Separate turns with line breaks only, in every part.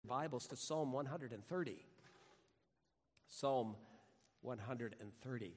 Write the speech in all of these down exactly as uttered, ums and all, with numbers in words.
Bibles to Psalm one hundred thirty. Psalm one hundred thirty.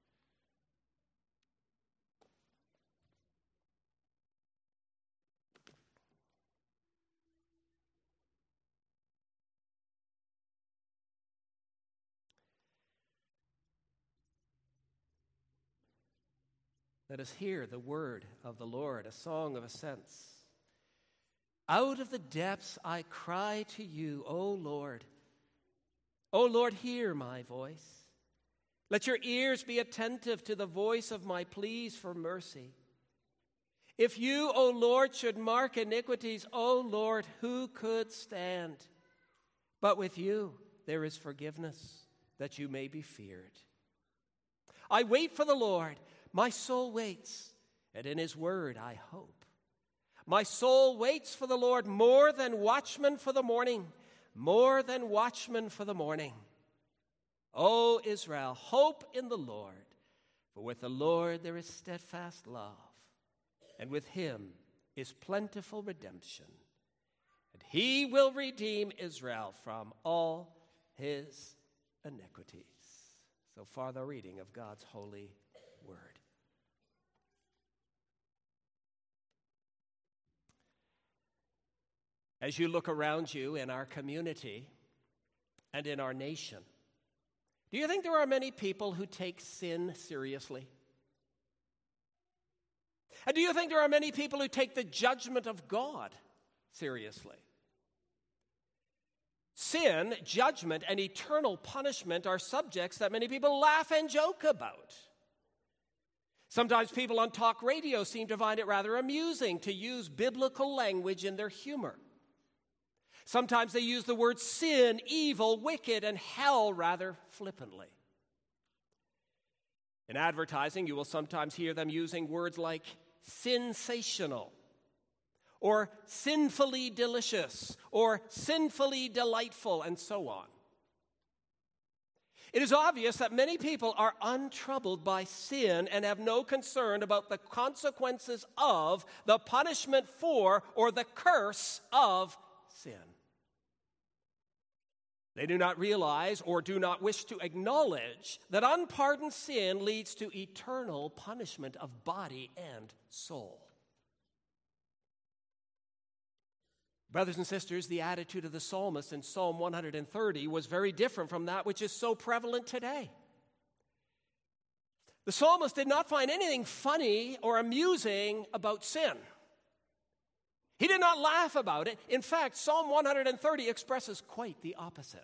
Let us hear the word of the Lord, a song of ascents. Out of the depths I cry to you, O Lord. O Lord, hear my voice. Let your ears be attentive to the voice of my pleas for mercy. If you, O Lord, should mark iniquities, O Lord, who could stand? But with you there is forgiveness, that you may be feared. I wait for the Lord. My soul waits, and in his word I hope. My soul waits for the Lord more than watchmen for the morning, more than watchmen for the morning. O Israel, hope in the Lord, for with the Lord there is steadfast love, and with him is plentiful redemption, and he will redeem Israel from all his iniquities. So far the reading of God's holy word. As you look around you in our community and in our nation, do you think there are many people who take sin seriously? And do you think there are many people who take the judgment of God seriously? Sin, judgment, and eternal punishment are subjects that many people laugh and joke about. Sometimes people on talk radio seem to find it rather amusing to use biblical language in their humor. Sometimes they use the words sin, evil, wicked, and hell rather flippantly. In advertising, you will sometimes hear them using words like sensational, or sinfully delicious, or sinfully delightful, and so on. It is obvious that many people are untroubled by sin and have no concern about the consequences of, the punishment for, or the curse of sin. They do not realize or do not wish to acknowledge that unpardoned sin leads to eternal punishment of body and soul. Brothers and sisters, the attitude of the psalmist in Psalm one hundred thirty was very different from that which is so prevalent today. The psalmist did not find anything funny or amusing about sin. He did not laugh about it. In fact, Psalm one hundred thirty expresses quite the opposite.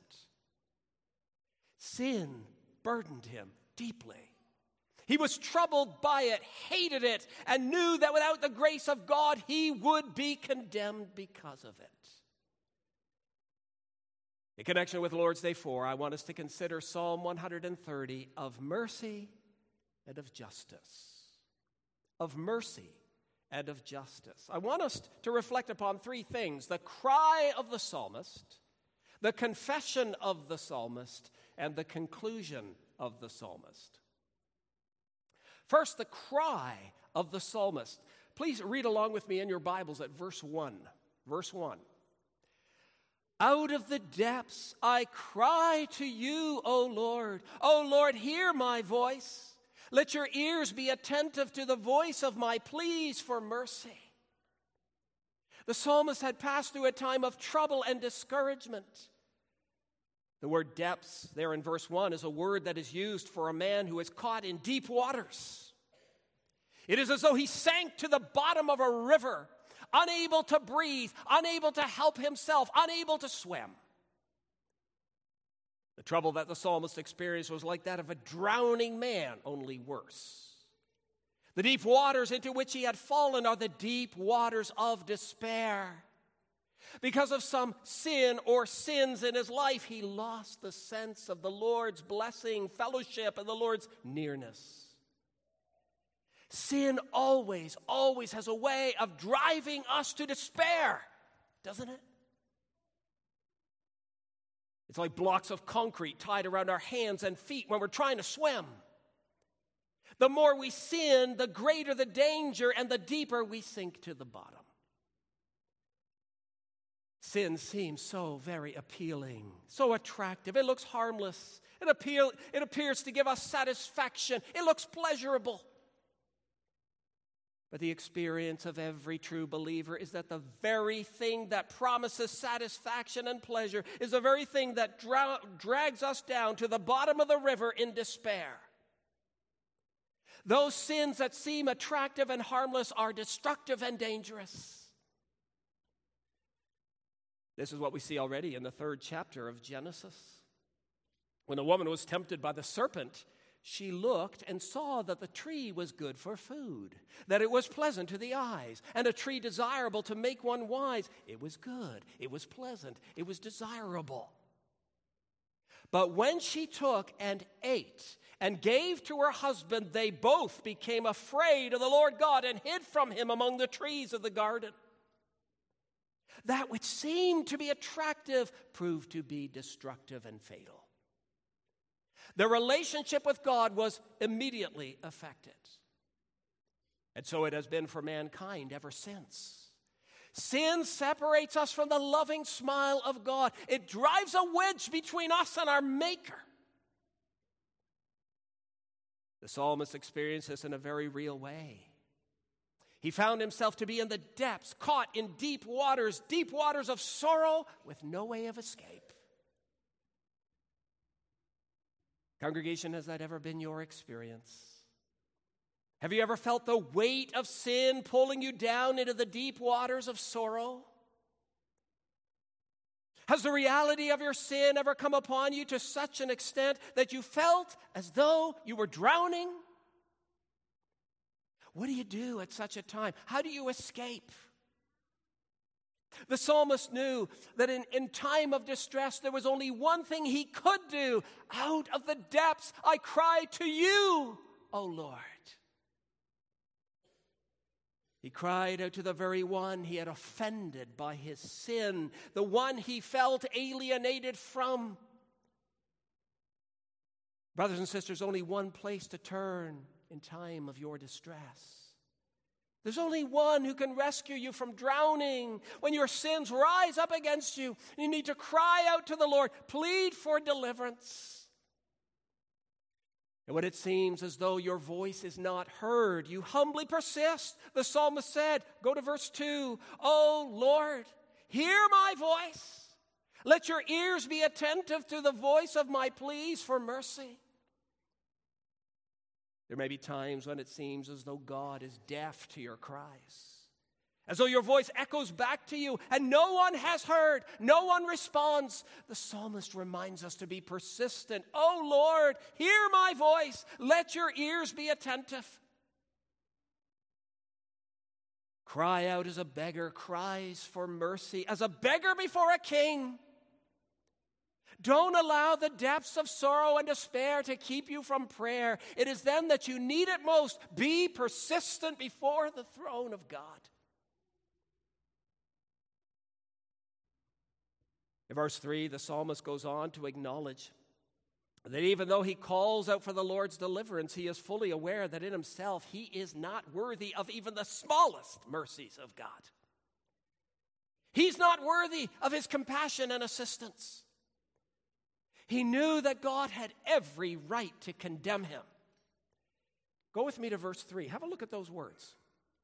Sin burdened him deeply. He was troubled by it, hated it, and knew that without the grace of God, he would be condemned because of it. In connection with Lord's Day four, I want us to consider Psalm one hundred thirty of mercy and of justice. Of mercy and of justice. I want us to reflect upon three things: the cry of the psalmist, the confession of the psalmist, and the conclusion of the psalmist. First, the cry of the psalmist. Please read along with me in your Bibles at verse one. Verse one. Out of the depths I cry to you, O Lord. O Lord, hear my voice. Let your ears be attentive to the voice of my pleas for mercy. The psalmist had passed through a time of trouble and discouragement. The word depths there in verse one is a word that is used for a man who is caught in deep waters. It is as though he sank to the bottom of a river, unable to breathe, unable to help himself, unable to swim. The trouble that the psalmist experienced was like that of a drowning man, only worse. The deep waters into which he had fallen are the deep waters of despair. Because of some sin or sins in his life, he lost the sense of the Lord's blessing, fellowship, and the Lord's nearness. Sin always, always has a way of driving us to despair, doesn't it? It's like blocks of concrete tied around our hands and feet when we're trying to swim. The more we sin, the greater the danger and the deeper we sink to the bottom. Sin seems so very appealing, so attractive. It looks harmless. It, appeal, it appears to give us satisfaction. It looks pleasurable. But the experience of every true believer is that the very thing that promises satisfaction and pleasure is the very thing that dra- drags us down to the bottom of the river in despair. Those sins that seem attractive and harmless are destructive and dangerous. This is what we see already in the third chapter of Genesis. When a woman was tempted by the serpent, she looked and saw that the tree was good for food, that it was pleasant to the eyes, and a tree desirable to make one wise. It was good, it was pleasant, it was desirable. But when she took and ate and gave to her husband, they both became afraid of the Lord God and hid from him among the trees of the garden. That which seemed to be attractive proved to be destructive and fatal. Their relationship with God was immediately affected. And so it has been for mankind ever since. Sin separates us from the loving smile of God. It drives a wedge between us and our Maker. The psalmist experienced this in a very real way. He found himself to be in the depths, caught in deep waters, deep waters of sorrow with no way of escape. Congregation, has that ever been your experience? Have you ever felt the weight of sin pulling you down into the deep waters of sorrow? Has the reality of your sin ever come upon you to such an extent that you felt as though you were drowning? What do you do at such a time? How do you escape? The psalmist knew that in, in time of distress, there was only one thing he could do. Out of the depths, I cry to you, O Lord. He cried out to the very one he had offended by his sin, the one he felt alienated from. Brothers and sisters, only one place to turn in time of your distress. There's only one who can rescue you from drowning. When your sins rise up against you, you need to cry out to the Lord, plead for deliverance. And when it seems as though your voice is not heard, you humbly persist. The psalmist said, go to verse two, O Lord, hear my voice. Let your ears be attentive to the voice of my pleas for mercy. There may be times when it seems as though God is deaf to your cries, as though your voice echoes back to you and no one has heard, no one responds. The psalmist reminds us to be persistent. Oh Lord, hear my voice. Let your ears be attentive. Cry out as a beggar cries for mercy, as a beggar before a king. Don't allow the depths of sorrow and despair to keep you from prayer. It is then that you need it most. Be persistent before the throne of God. In verse three, the psalmist goes on to acknowledge that even though he calls out for the Lord's deliverance, he is fully aware that in himself he is not worthy of even the smallest mercies of God. He's not worthy of his compassion and assistance. He knew that God had every right to condemn him. Go with me to verse three. Have a look at those words.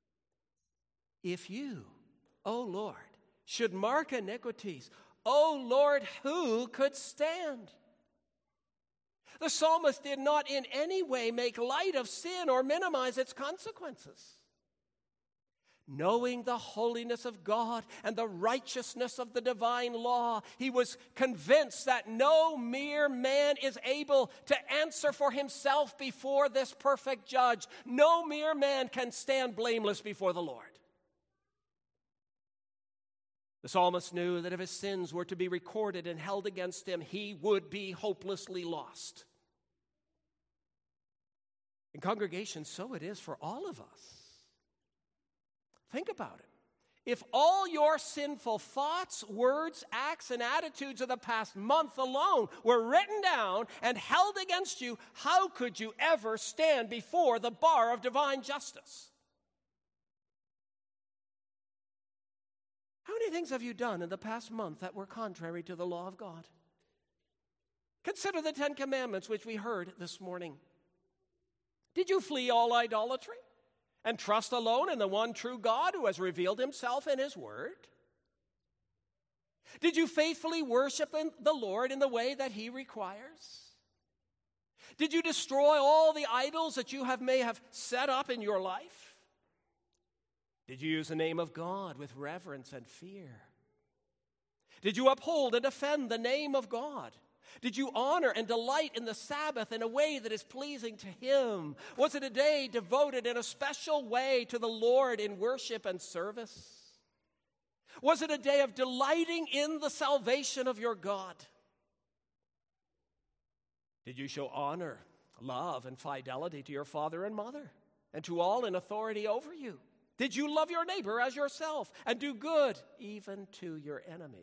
If you, O Lord, should mark iniquities, O Lord, who could stand? The psalmist did not in any way make light of sin or minimize its consequences. Knowing the holiness of God and the righteousness of the divine law, he was convinced that no mere man is able to answer for himself before this perfect judge. No mere man can stand blameless before the Lord. The psalmist knew that if his sins were to be recorded and held against him, he would be hopelessly lost. In congregation, so it is for all of us. Think about it. If all your sinful thoughts, words, acts, and attitudes of the past month alone were written down and held against you, how could you ever stand before the bar of divine justice? How many things have you done in the past month that were contrary to the law of God? Consider the Ten Commandments which we heard this morning. Did you flee all idolatry and trust alone in the one true God who has revealed himself in his word? Did you faithfully worship the Lord in the way that he requires? Did you destroy all the idols that you have may have set up in your life? Did you use the name of God with reverence and fear? Did you uphold and defend the name of God? Did you honor and delight in the Sabbath in a way that is pleasing to him? Was it a day devoted in a special way to the Lord in worship and service? Was it a day of delighting in the salvation of your God? Did you show honor, love, and fidelity to your father and mother, and to all in authority over you? Did you love your neighbor as yourself, and do good even to your enemies?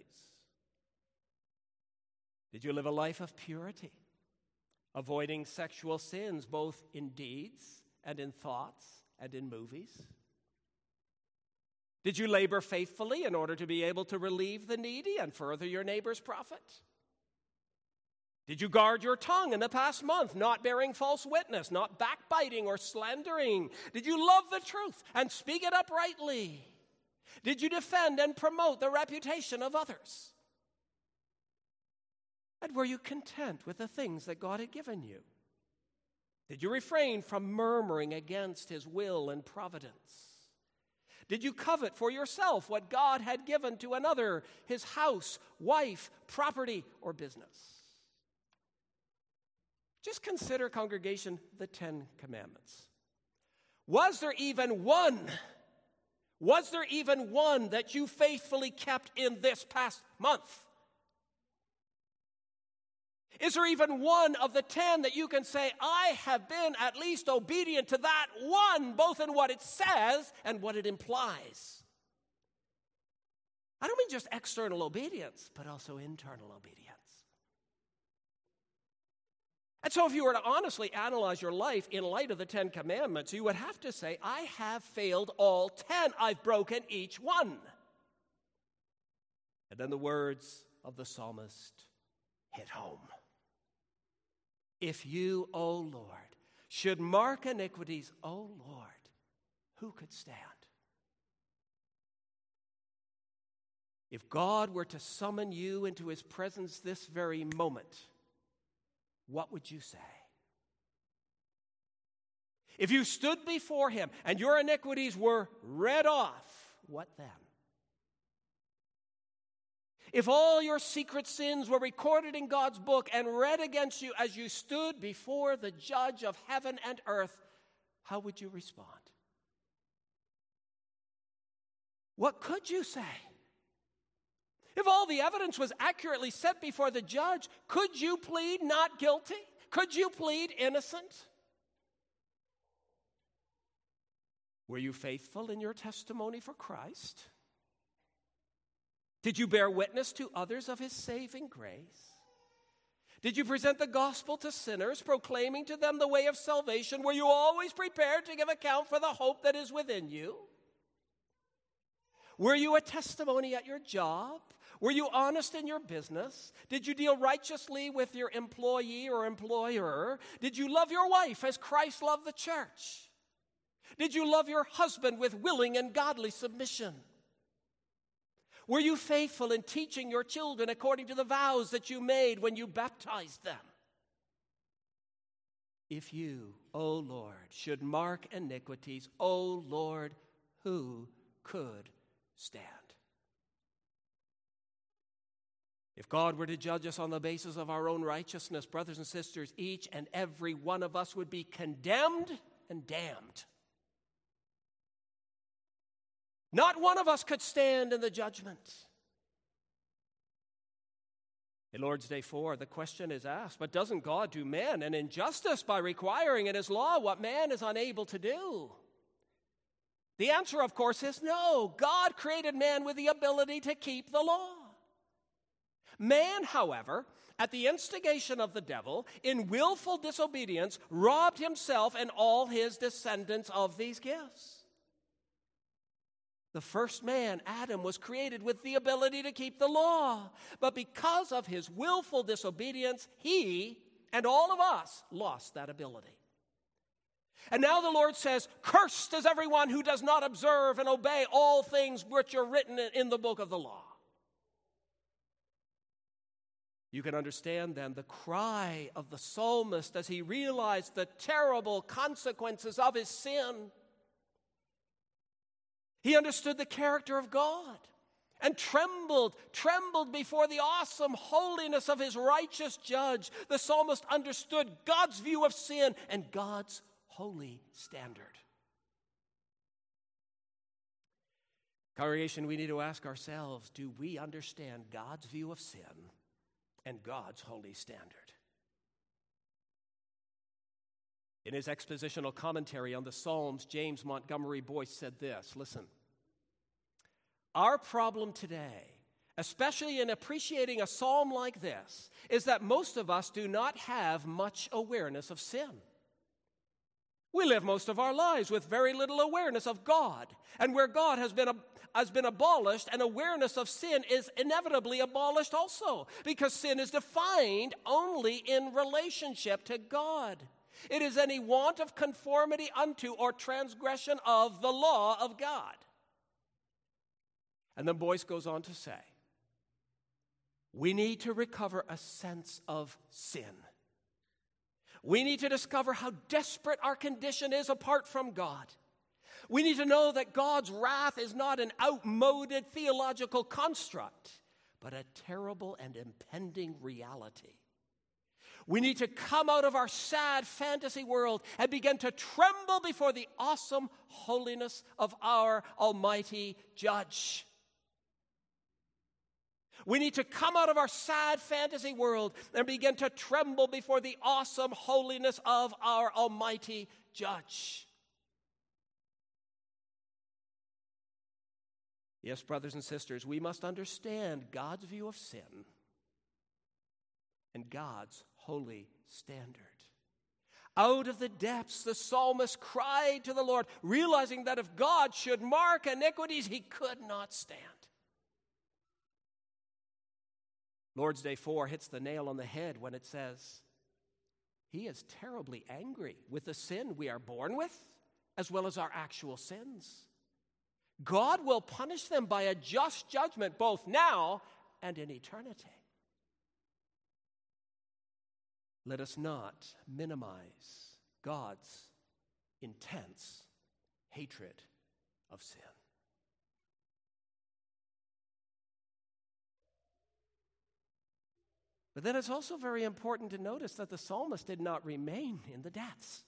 Did you live a life of purity, avoiding sexual sins both in deeds and in thoughts and in movies? Did you labor faithfully in order to be able to relieve the needy and further your neighbor's profit? Did you guard your tongue in the past month, not bearing false witness, not backbiting or slandering? Did you love the truth and speak it uprightly? Did you defend and promote the reputation of others? And were you content with the things that God had given you? Did you refrain from murmuring against his will and providence? Did you covet for yourself what God had given to another, his house, wife, property, or business? Just consider, congregation, the Ten Commandments. Was there even one, was there even one that you faithfully kept in this past month? Is there even one of the ten that you can say, I have been at least obedient to that one, both in what it says and what it implies? I don't mean just external obedience, but also internal obedience. And so if you were to honestly analyze your life in light of the Ten Commandments, you would have to say, I have failed all ten. I've broken each one. And then the words of the psalmist hit home. If you, O Lord, should mark iniquities, O Lord, who could stand? If God were to summon you into his presence this very moment, what would you say? If you stood before him and your iniquities were read off, what then? If all your secret sins were recorded in God's book and read against you as you stood before the judge of heaven and earth, how would you respond? What could you say? If all the evidence was accurately set before the judge, could you plead not guilty? Could you plead innocent? Were you faithful in your testimony for Christ? Did you bear witness to others of his saving grace? Did you present the gospel to sinners, proclaiming to them the way of salvation? Were you always prepared to give account for the hope that is within you? Were you a testimony at your job? Were you honest in your business? Did you deal righteously with your employee or employer? Did you love your wife as Christ loved the church? Did you love your husband with willing and godly submission? Were you faithful in teaching your children according to the vows that you made when you baptized them? If you, O Lord, should mark iniquities, O Lord, who could stand? If God were to judge us on the basis of our own righteousness, brothers and sisters, each and every one of us would be condemned and damned. Not one of us could stand in the judgment. In Lord's Day four, the question is asked, but doesn't God do man an injustice by requiring in his law what man is unable to do? The answer, of course, is no. God created man with the ability to keep the law. Man, however, at the instigation of the devil, in willful disobedience, robbed himself and all his descendants of these gifts. The first man, Adam, was created with the ability to keep the law. But because of his willful disobedience, he and all of us lost that ability. And now the Lord says, "Cursed is everyone who does not observe and obey all things which are written in the book of the law." You can understand then the cry of the psalmist as he realized the terrible consequences of his sin. He understood the character of God and trembled, trembled before the awesome holiness of his righteous judge. The psalmist understood God's view of sin and God's holy standard. Congregation, we need to ask ourselves, do we understand God's view of sin and God's holy standard? In his expositional commentary on the Psalms, James Montgomery Boyce said this, listen, "Our problem today, especially in appreciating a psalm like this, is that most of us do not have much awareness of sin. We live most of our lives with very little awareness of God, and where God has been, has been abolished, and awareness of sin is inevitably abolished also, because sin is defined only in relationship to God. It is any want of conformity unto or transgression of the law of God." And then Boyce goes on to say, we need to recover a sense of sin. We need to discover how desperate our condition is apart from God. We need to know that God's wrath is not an outmoded theological construct, but a terrible and impending reality. We need to come out of our sad fantasy world and begin to tremble before the awesome holiness of our Almighty Judge. We need to come out of our sad fantasy world and begin to tremble before the awesome holiness of our Almighty Judge. Yes, brothers and sisters, we must understand God's view of sin and God's holy standard. Out of the depths, the psalmist cried to the Lord, realizing that if God should mark iniquities, he could not stand. Lord's Day four hits the nail on the head when it says, he is terribly angry with the sin we are born with, as well as our actual sins. God will punish them by a just judgment, both now and in eternity. Let us not minimize God's intense hatred of sin. But then it's also very important to notice that the psalmist did not remain in the depths.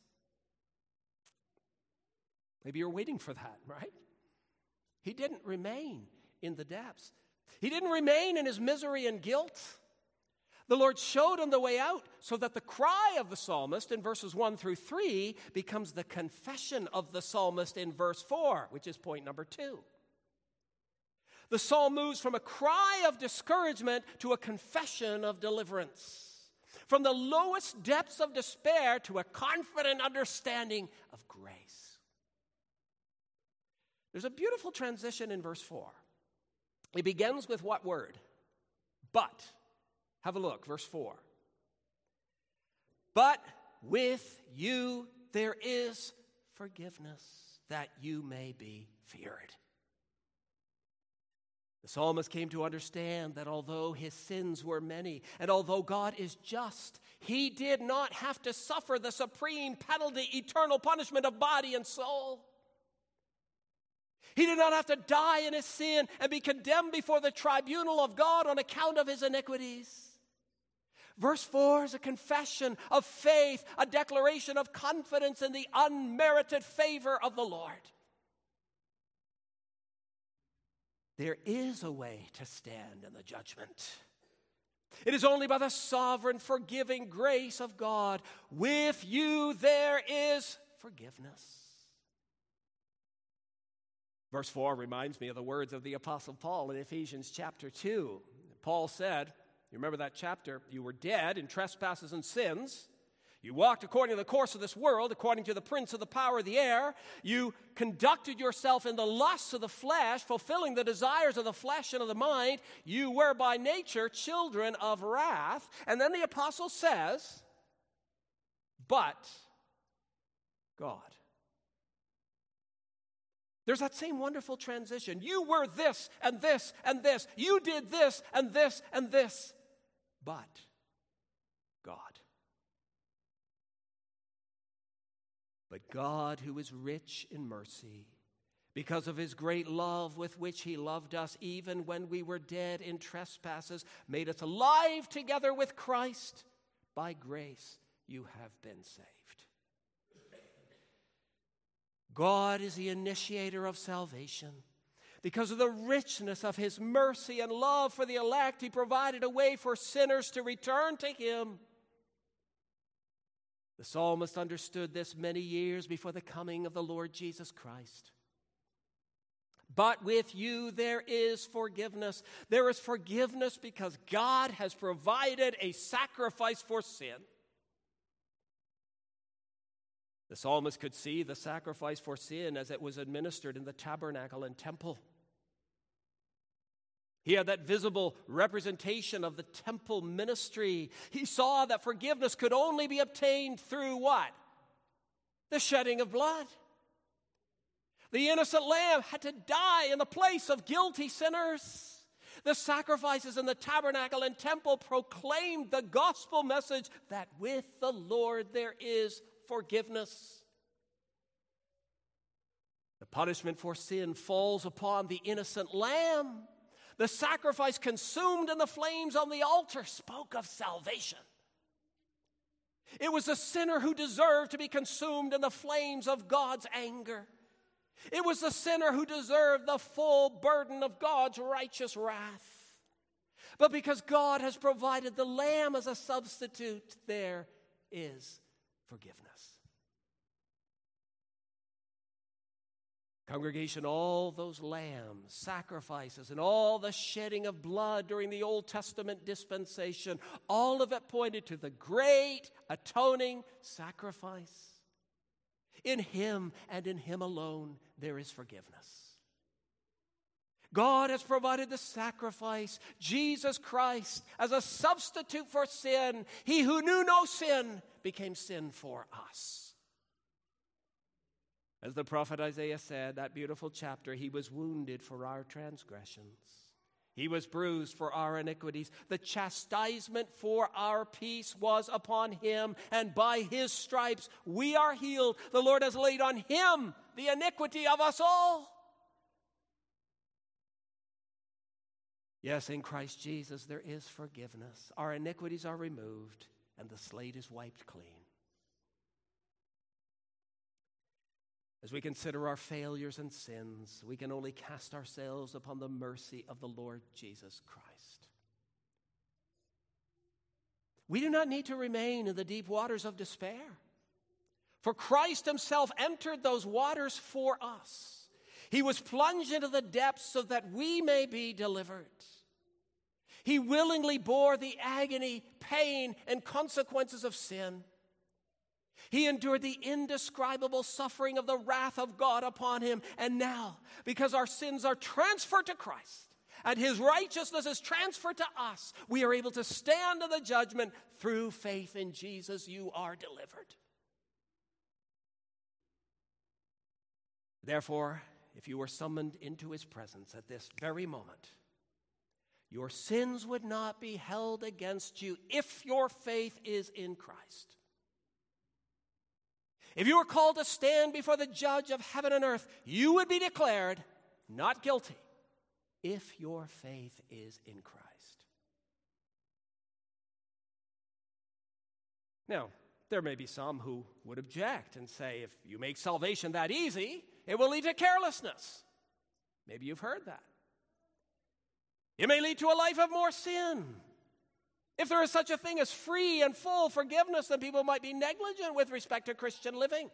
Maybe you're waiting for that, right? He didn't remain in the depths. He didn't remain in his misery and guilt. The Lord showed him the way out so that the cry of the psalmist in verses one through three becomes the confession of the psalmist in verse four, which is point number two. The psalm moves from a cry of discouragement to a confession of deliverance, from the lowest depths of despair to a confident understanding of grace. There's a beautiful transition in verse four. It begins with what word? But. Have a look, verse four. But with you there is forgiveness, that you may be feared. The psalmist came to understand that although his sins were many, and although God is just, he did not have to suffer the supreme penalty, eternal punishment of body and soul. He did not have to die in his sin and be condemned before the tribunal of God on account of his iniquities. Verse four is a confession of faith, a declaration of confidence in the unmerited favor of the Lord. There is a way to stand in the judgment. It is only by the sovereign, forgiving grace of God. With you there is forgiveness. Verse four reminds me of the words of the Apostle Paul in Ephesians chapter two. Paul said, you remember that chapter, you were dead in trespasses and sins. You walked according to the course of this world, according to the prince of the power of the air. You conducted yourself in the lusts of the flesh, fulfilling the desires of the flesh and of the mind. You were by nature children of wrath. And then the apostle says, but God. There's that same wonderful transition. You were this and this and this. You did this and this and this. But God. But God, who is rich in mercy, because of his great love with which he loved us, even when we were dead in trespasses, made us alive together with Christ. By grace you have been saved. God is the initiator of salvation. Because of the richness of his mercy and love for the elect, he provided a way for sinners to return to him. The psalmist understood this many years before the coming of the Lord Jesus Christ. But with you there is forgiveness. There is forgiveness because God has provided a sacrifice for sin. The psalmist could see the sacrifice for sin as it was administered in the tabernacle and temple. He had that visible representation of the temple ministry. He saw that forgiveness could only be obtained through what? The shedding of blood. The innocent lamb had to die in the place of guilty sinners. The sacrifices in the tabernacle and temple proclaimed the gospel message that with the Lord there is forgiveness. The punishment for sin falls upon the innocent lamb. The sacrifice consumed in the flames on the altar spoke of salvation. It was the sinner who deserved to be consumed in the flames of God's anger. It was the sinner who deserved the full burden of God's righteous wrath. But because God has provided the lamb as a substitute, there is forgiveness. Congregation, all those lambs, sacrifices, and all the shedding of blood during the Old Testament dispensation, all of it pointed to the great atoning sacrifice. In him and in him alone there is forgiveness. God has provided the sacrifice, Jesus Christ, as a substitute for sin. He who knew no sin became sin for us. As the prophet Isaiah said, that beautiful chapter, he was wounded for our transgressions. He was bruised for our iniquities. The chastisement for our peace was upon him, and by his stripes we are healed. The Lord has laid on him the iniquity of us all. Yes, in Christ Jesus there is forgiveness. Our iniquities are removed, and the slate is wiped clean. As we consider our failures and sins, we can only cast ourselves upon the mercy of the Lord Jesus Christ. We do not need to remain in the deep waters of despair, for Christ himself entered those waters for us. He was plunged into the depths so that we may be delivered. He willingly bore the agony, pain, and consequences of sin. He endured the indescribable suffering of the wrath of God upon him. And now, because our sins are transferred to Christ and his righteousness is transferred to us, we are able to stand in the judgment. Through faith in Jesus, you are delivered. Therefore, if you were summoned into his presence at this very moment, your sins would not be held against you if your faith is in Christ. If you were called to stand before the judge of heaven and earth, you would be declared not guilty if your faith is in Christ. Now, there may be some who would object and say, if you make salvation that easy, it will lead to carelessness. Maybe you've heard that. It may lead to a life of more sin. If there is such a thing as free and full forgiveness, then people might be negligent with respect to Christian living.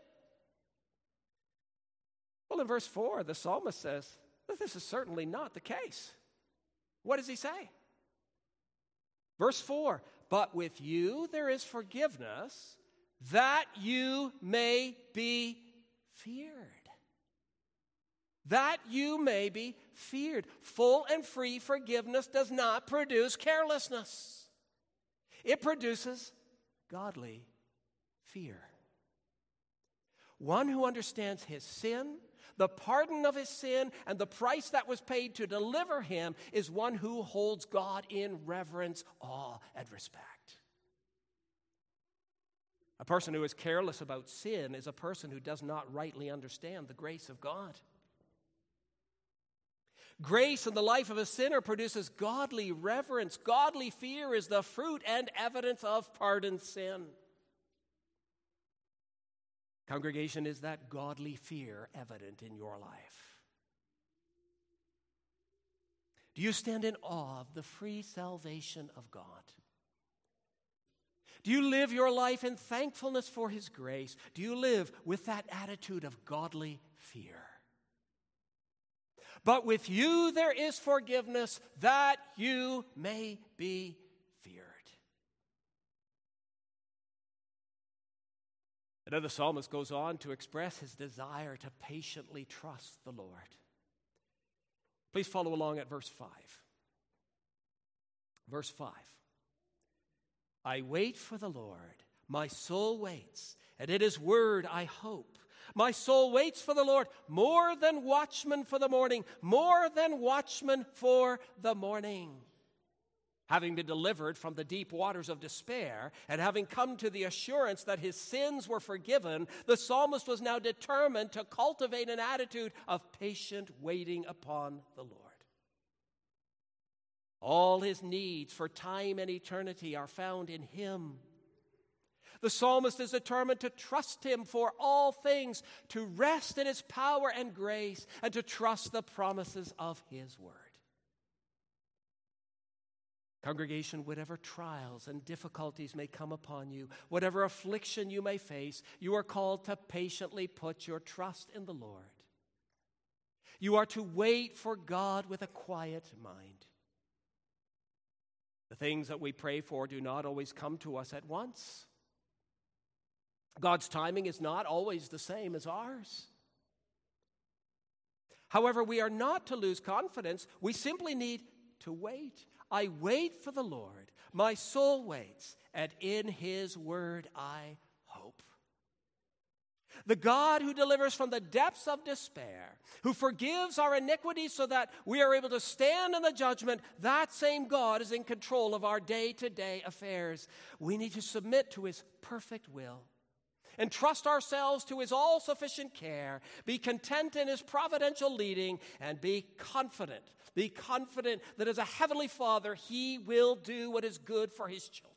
Well, in verse four, the psalmist says that this is certainly not the case. What does he say? Verse four, but with you there is forgiveness that you may be feared. That you may be feared. Full and free forgiveness does not produce carelessness. It produces godly fear. One who understands his sin, the pardon of his sin, and the price that was paid to deliver him is one who holds God in reverence, awe, and respect. A person who is careless about sin is a person who does not rightly understand the grace of God. Grace in the life of a sinner produces godly reverence. Godly fear is the fruit and evidence of pardoned sin. Congregation, is that godly fear evident in your life? Do you stand in awe of the free salvation of God? Do you live your life in thankfulness for His grace? Do you live with that attitude of godly fear? But with you there is forgiveness, that you may be feared. And then the psalmist goes on to express his desire to patiently trust the Lord. Please follow along at verse five. Verse five. I wait for the Lord, my soul waits, and in His word I hope. My soul waits for the Lord more than watchmen for the morning, more than watchmen for the morning. Having been delivered from the deep waters of despair and having come to the assurance that his sins were forgiven, the psalmist was now determined to cultivate an attitude of patient waiting upon the Lord. All his needs for time and eternity are found in Him. The psalmist is determined to trust Him for all things, to rest in His power and grace, and to trust the promises of His word. Congregation, whatever trials and difficulties may come upon you, whatever affliction you may face, you are called to patiently put your trust in the Lord. You are to wait for God with a quiet mind. The things that we pray for do not always come to us at once. God's timing is not always the same as ours. However, we are not to lose confidence. We simply need to wait. I wait for the Lord. My soul waits, and in His word I hope. The God who delivers from the depths of despair, who forgives our iniquities so that we are able to stand in the judgment, that same God is in control of our day-to-day affairs. We need to submit to His perfect will and trust ourselves to His all-sufficient care, be content in His providential leading, and be confident, be confident that as a heavenly Father, He will do what is good for His children.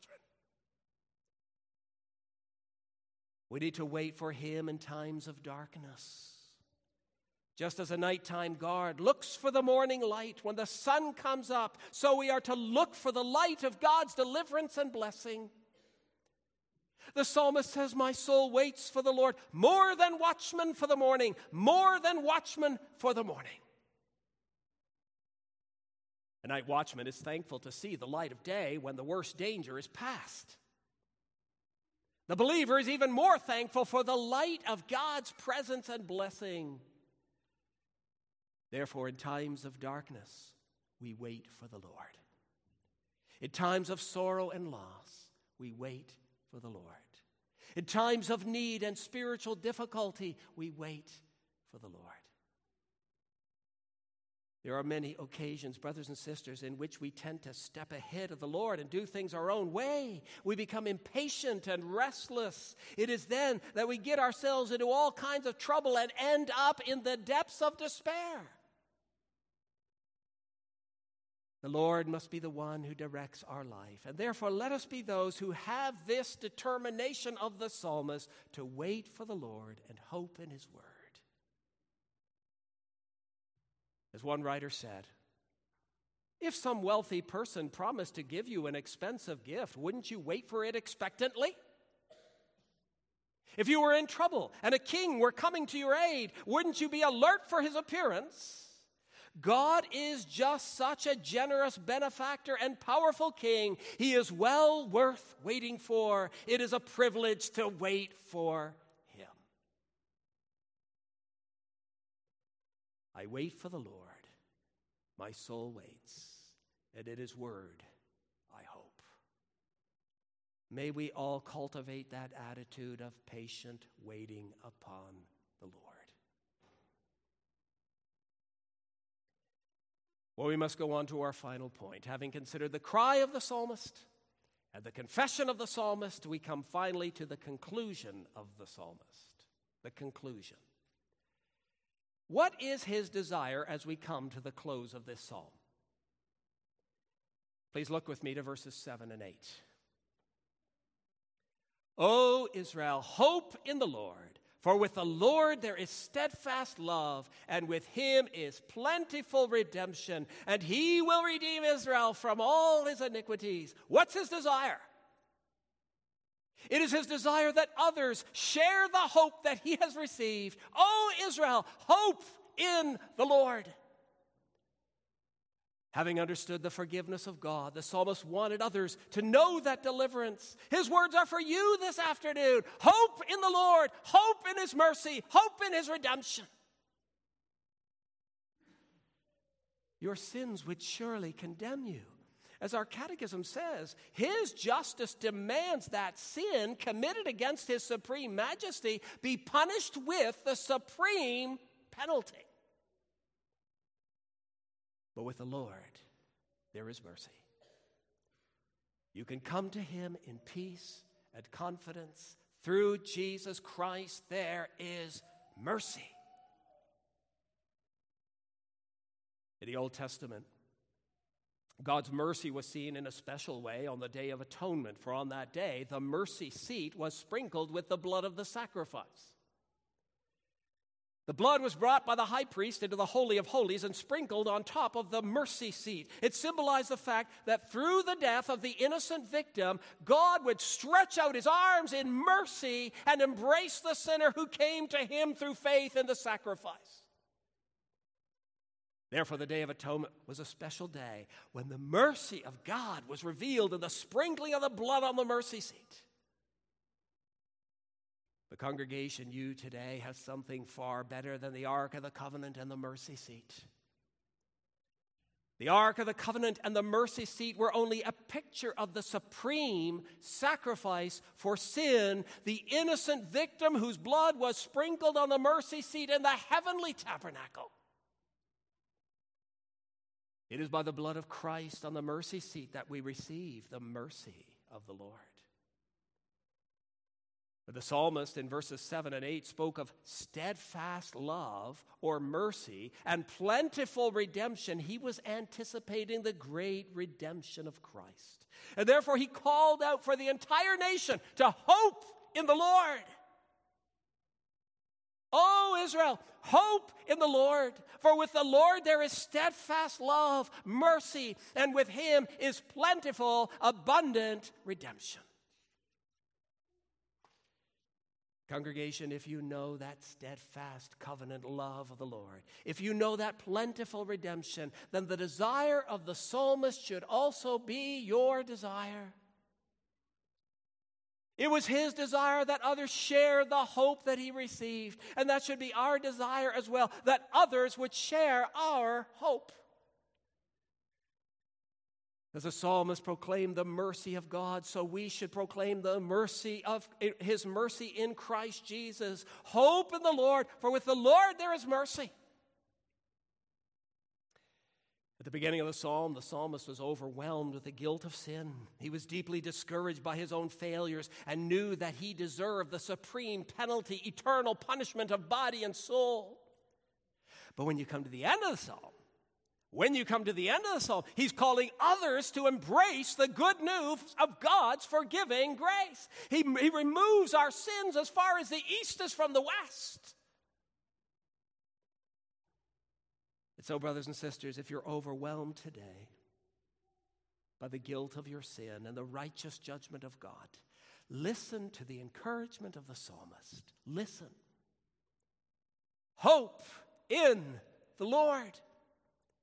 We need to wait for Him in times of darkness. Just as a nighttime guard looks for the morning light when the sun comes up, so we are to look for the light of God's deliverance and blessing. The psalmist says, my soul waits for the Lord more than watchmen for the morning, more than watchmen for the morning. A night watchman is thankful to see the light of day when the worst danger is past. The believer is even more thankful for the light of God's presence and blessing. Therefore, in times of darkness, we wait for the Lord. In times of sorrow and loss, we wait for the Lord. In times of need and spiritual difficulty, we wait for the Lord. There are many occasions, brothers and sisters, in which we tend to step ahead of the Lord and do things our own way. We become impatient and restless. It is then that we get ourselves into all kinds of trouble and end up in the depths of despair. The Lord must be the one who directs our life. And therefore, let us be those who have this determination of the psalmist to wait for the Lord and hope in His word. As one writer said, if some wealthy person promised to give you an expensive gift, wouldn't you wait for it expectantly? If you were in trouble and a king were coming to your aid, wouldn't you be alert for his appearance? God is just such a generous benefactor and powerful king. He is well worth waiting for. It is a privilege to wait for him. I wait for the Lord. My soul waits, and in his word I hope. May we all cultivate that attitude of patient waiting upon the Lord. Well, we must go on to our final point. Having considered the cry of the psalmist and the confession of the psalmist, we come finally to the conclusion of the psalmist. The conclusion. What is his desire as we come to the close of this psalm? Please look with me to verses seven and eight. O Israel, hope in the Lord, for with the Lord there is steadfast love, and with him is plentiful redemption, and he will redeem Israel from all his iniquities. What's his desire? It is his desire that others share the hope that he has received. O Israel, hope in the Lord. Having understood the forgiveness of God, the psalmist wanted others to know that deliverance. His words are for you this afternoon. Hope in the Lord, hope in his mercy, hope in his redemption. Your sins would surely condemn you. As our catechism says, his justice demands that sin committed against his supreme majesty be punished with the supreme penalty. But with the Lord, there is mercy. You can come to him in peace and confidence. Through Jesus Christ, there is mercy. In the Old Testament, God's mercy was seen in a special way on the Day of Atonement, for on that day, the mercy seat was sprinkled with the blood of the sacrifice. The blood was brought by the high priest into the Holy of Holies and sprinkled on top of the mercy seat. It symbolized the fact that through the death of the innocent victim, God would stretch out his arms in mercy and embrace the sinner who came to him through faith in the sacrifice. Therefore, the Day of Atonement was a special day when the mercy of God was revealed in the sprinkling of the blood on the mercy seat. The congregation, you today, has something far better than the Ark of the Covenant and the mercy seat. The Ark of the Covenant and the mercy seat were only a picture of the supreme sacrifice for sin, the innocent victim whose blood was sprinkled on the mercy seat in the heavenly tabernacle. It is by the blood of Christ on the mercy seat that we receive the mercy of the Lord. But the psalmist in verses seven and eight spoke of steadfast love or mercy and plentiful redemption. He was anticipating the great redemption of Christ. And therefore he called out for the entire nation to hope in the Lord. O Israel, hope in the Lord, for with the Lord there is steadfast love, mercy, and with him is plentiful, abundant redemption. Congregation, if you know that steadfast covenant love of the Lord, if you know that plentiful redemption, then the desire of the psalmist should also be your desire. It was his desire that others share the hope that he received, and that should be our desire as well, that others would share our hope. As the psalmist proclaimed the mercy of God, so we should proclaim the mercy of his mercy in Christ Jesus. Hope in the Lord, for with the Lord there is mercy. At the beginning of the psalm, the psalmist was overwhelmed with the guilt of sin. He was deeply discouraged by his own failures and knew that he deserved the supreme penalty, eternal punishment of body and soul. But when you come to the end of the psalm, When you come to the end of the psalm, he's calling others to embrace the good news of God's forgiving grace. He, he removes our sins as far as the east is from the west. And so, brothers and sisters, if you're overwhelmed today by the guilt of your sin and the righteous judgment of God, listen to the encouragement of the psalmist. Listen. Hope in the Lord.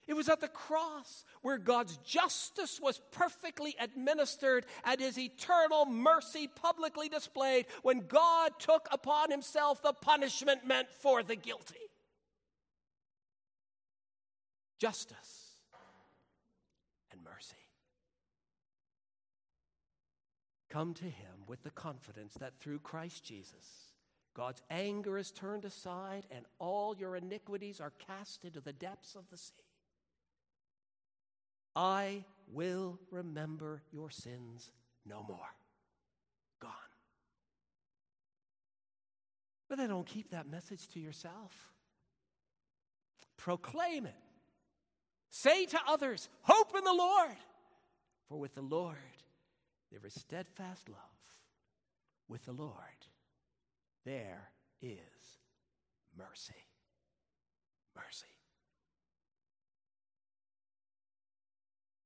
It was at the cross where God's justice was perfectly administered and his eternal mercy publicly displayed, when God took upon himself the punishment meant for the guilty. Justice and mercy. Come to him with the confidence that through Christ Jesus, God's anger is turned aside and all your iniquities are cast into the depths of the sea. I will remember your sins no more. Gone. But then don't keep that message to yourself. Proclaim it. Say to others, hope in the Lord. For with the Lord there is steadfast love. With the Lord there is mercy. Mercy.